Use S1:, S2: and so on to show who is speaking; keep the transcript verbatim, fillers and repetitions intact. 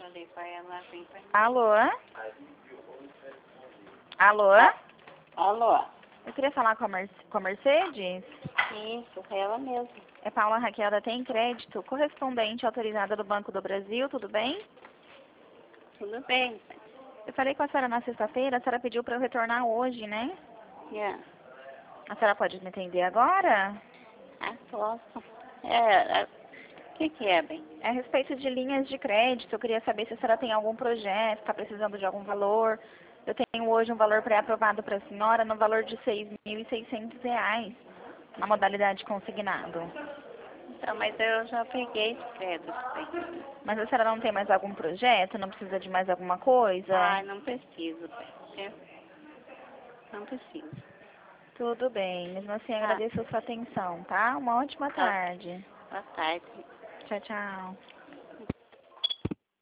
S1: falei pra ela vir pra...
S2: Alô? Alô?
S1: Alô?
S2: Eu queria falar com a, Mer com a Mercedes.
S1: Isso, é ela mesmo.
S2: É Paula Raquel da Tem Crédito, correspondente autorizada do Banco do Brasil, tudo bem?
S1: Tudo bem.
S2: Eu falei com a senhora na sexta-feira, a senhora pediu para eu retornar hoje, né?
S1: Yeah.
S2: A senhora pode me atender agora?
S1: Ah, posso. É, é, o que que é, bem?
S2: É a respeito de linhas de crédito, eu queria saber se a senhora tem algum projeto, está precisando de algum valor. Eu tenho hoje um valor pré-aprovado para a senhora no valor de seis mil e seiscentos reais, na modalidade consignado.
S1: Então, mas eu já peguei de crédito, bem.
S2: Mas a senhora não tem mais algum projeto? Não precisa de mais alguma coisa?
S1: Ah, não preciso, bem. É, não preciso.
S2: Tudo bem, mesmo assim
S1: Tá.
S2: agradeço a sua atenção, tá? Uma ótima
S1: Tá.
S2: tarde.
S1: Boa tarde.
S2: Tchau, tchau.